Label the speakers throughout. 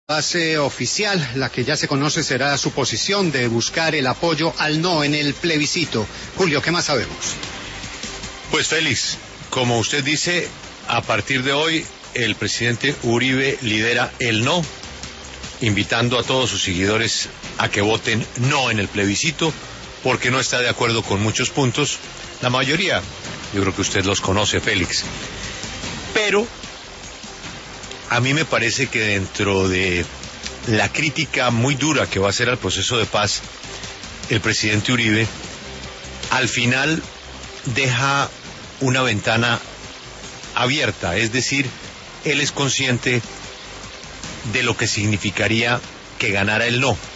Speaker 1: Base oficial, la que ya se conoce será su posición de buscar el apoyo al no en el plebiscito. Julio, ¿qué más sabemos?
Speaker 2: Pues Félix, como usted dice, a partir de hoy el presidente Uribe lidera el no, invitando a todos sus seguidores a que voten no en el plebiscito, porque no está de acuerdo con muchos puntos. La mayoría, yo creo que usted los conoce, Félix. Pero a mí me parece que dentro de la crítica muy dura que va a hacer al proceso de paz, el presidente Uribe, al final deja una ventana abierta, es decir, él es consciente de lo que significaría que ganara el no.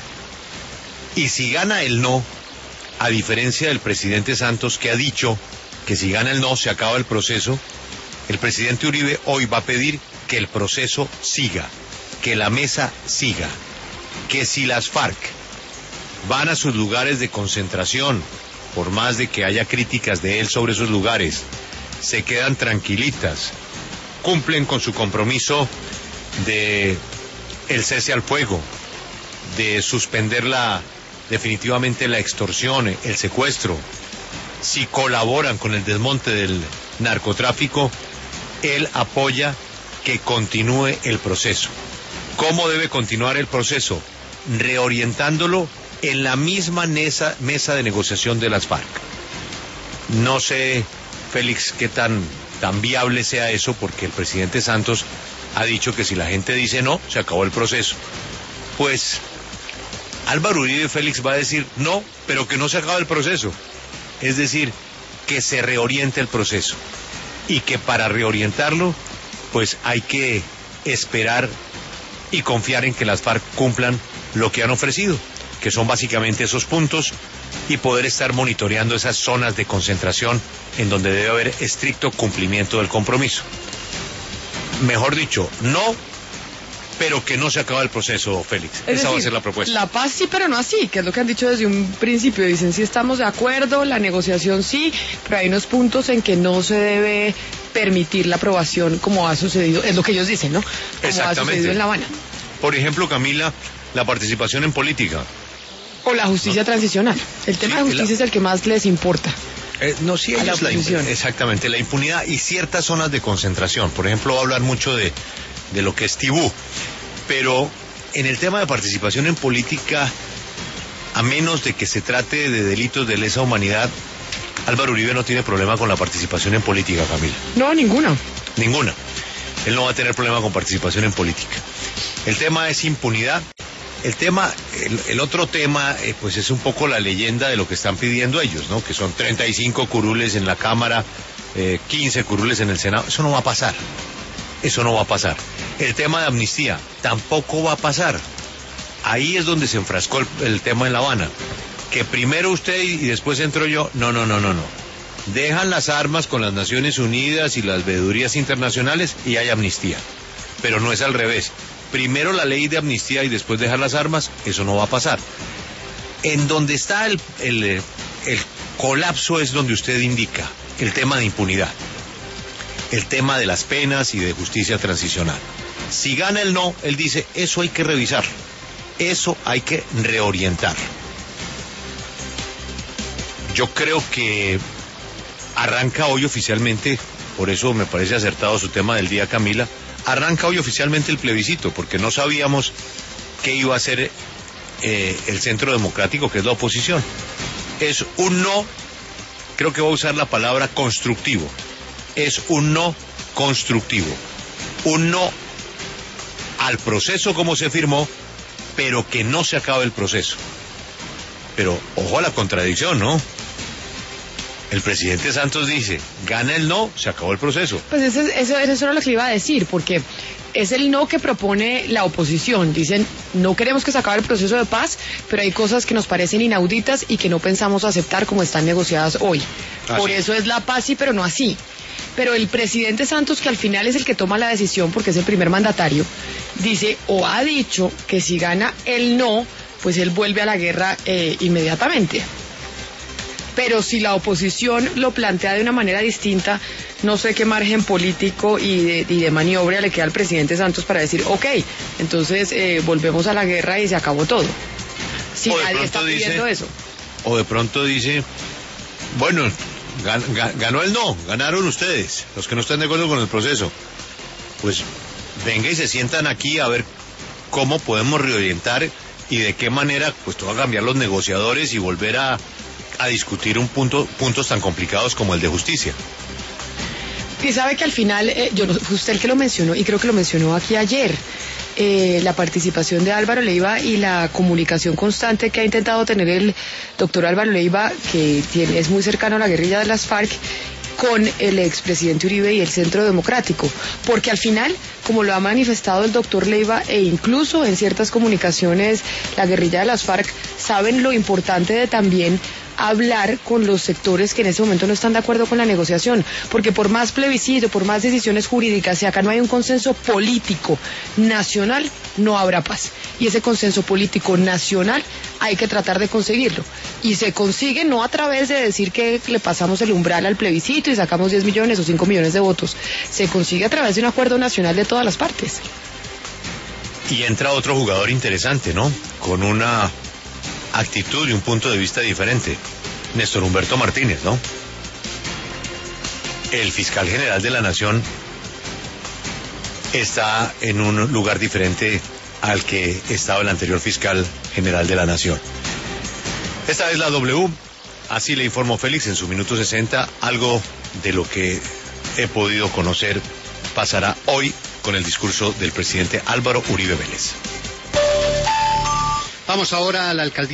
Speaker 2: Y si gana el no, a diferencia del presidente Santos, que ha dicho que si gana el no se acaba el proceso, el presidente Uribe hoy va a pedir que el proceso siga, que la mesa siga, que si las FARC van a sus lugares de concentración, por más de que haya críticas de él sobre esos lugares, se quedan tranquilitas, cumplen con su compromiso de el cese al fuego, de suspender definitivamente la extorsión, el secuestro, si colaboran con el desmonte del narcotráfico, él apoya que continúe el proceso. ¿Cómo debe continuar el proceso? Reorientándolo en la misma mesa de negociación de las FARC. No sé, Félix, qué tan viable sea eso, porque el presidente Santos ha dicho que si la gente dice no, se acabó el proceso. Pues Álvaro Uribe, Félix, va a decir no, pero que no se acabe el proceso. Es decir, que se reoriente el proceso. Y que para reorientarlo, pues hay que esperar y confiar en que las FARC cumplan lo que han ofrecido, que son básicamente esos puntos, y poder estar monitoreando esas zonas de concentración en donde debe haber estricto cumplimiento del compromiso. Mejor dicho, no, pero que no se acaba el proceso, Félix. Esa va a ser la propuesta.
Speaker 3: La paz sí, pero no así, que es lo que han dicho desde un principio. Dicen, sí estamos de acuerdo, la negociación sí, pero hay unos puntos en que no se debe permitir la aprobación como ha sucedido, es lo que ellos dicen, ¿no? Como
Speaker 2: exactamente.
Speaker 3: ha sucedido en La Habana.
Speaker 2: Por ejemplo, Camila, la participación en política.
Speaker 3: O la justicia transicional. El tema de justicia es el que más les importa.
Speaker 2: No, sí, ellos exactamente, la impunidad y ciertas zonas de concentración. Por ejemplo, va a hablar mucho de lo que es Tibú. Pero en el tema de participación en política, a menos de que se trate de delitos de lesa humanidad, Álvaro Uribe no tiene problema con la participación en política, Camila.
Speaker 3: No, ninguna.
Speaker 2: Ninguna. Él no va a tener problema con participación en política. El tema es impunidad. El otro tema, pues es un poco la leyenda de lo que están pidiendo ellos, ¿no? Que son 35 curules en la Cámara, 15 curules en el Senado. Eso no va a pasar. Eso no va a pasar. El tema de amnistía tampoco va a pasar. Ahí es donde se enfrascó el tema en La Habana. Que primero usted y después entro yo. No. Dejan las armas con las Naciones Unidas y las veedurías internacionales y hay amnistía. Pero no es al revés. Primero la ley de amnistía y después dejar las armas. Eso no va a pasar. En donde está el colapso es donde usted indica. El tema de impunidad. El tema de las penas y de justicia transicional. Si gana el no, él dice, eso hay que revisar, eso hay que reorientar. Yo creo que arranca hoy oficialmente, por eso me parece acertado su tema del día, Camila, arranca hoy oficialmente el plebiscito, porque no sabíamos qué iba a hacer el Centro Democrático, que es la oposición. Es un no, creo que voy a usar la palabra constructivo. Es un no constructivo, un no al proceso como se firmó, pero que no se acabe el proceso. Pero ojo a la contradicción, ¿no? El presidente Santos dice, gana el no, se acabó el proceso.
Speaker 3: Pues eso era lo que iba a decir, porque es el no que propone la oposición. Dicen, no queremos que se acabe el proceso de paz, pero hay cosas que nos parecen inauditas y que no pensamos aceptar como están negociadas hoy. Por eso es la paz sí, pero no así. Pero el presidente Santos, que al final es el que toma la decisión porque es el primer mandatario, dice o ha dicho que si gana el no, pues él vuelve a la guerra inmediatamente. Pero si la oposición lo plantea de una manera distinta, no sé qué margen político y de maniobra le queda al presidente Santos para decir, ok, entonces volvemos a la guerra y se acabó todo. Si nadie está pidiendo eso.
Speaker 2: O de pronto dice, bueno, ganó el no, ganaron ustedes, los que no están de acuerdo con el proceso. Pues venga y se sientan aquí a ver cómo podemos reorientar y de qué manera pues todo va a cambiar los negociadores y volver a discutir puntos tan complicados como el de justicia.
Speaker 3: Y sabe que al final, usted el que lo mencionó, y creo que lo mencionó aquí ayer, la participación de Álvaro Leiva y la comunicación constante que ha intentado tener el doctor Álvaro Leiva, que es muy cercano a la guerrilla de las FARC, con el expresidente Uribe y el Centro Democrático, porque al final, como lo ha manifestado el doctor Leiva e incluso en ciertas comunicaciones, la guerrilla de las FARC saben lo importante de también hablar con los sectores que en ese momento no están de acuerdo con la negociación, porque por más plebiscito, por más decisiones jurídicas, si acá no hay un consenso político nacional, no habrá paz. Y ese consenso político nacional hay que tratar de conseguirlo. Y se consigue no a través de decir que le pasamos el umbral al plebiscito y sacamos 10 millones o 5 millones de votos. Se consigue a través de un acuerdo nacional de todas las partes.
Speaker 2: Y entra otro jugador interesante, ¿no? Con una actitud y un punto de vista diferente. Néstor Humberto Martínez, ¿no? El fiscal general de la Nación está en un lugar diferente al que estaba el anterior fiscal general de la Nación. Esta es la W, así le informó Félix en su minuto 60. Algo de lo que he podido conocer pasará hoy con el discurso del presidente Álvaro Uribe Vélez.
Speaker 1: Vamos ahora a la alcaldía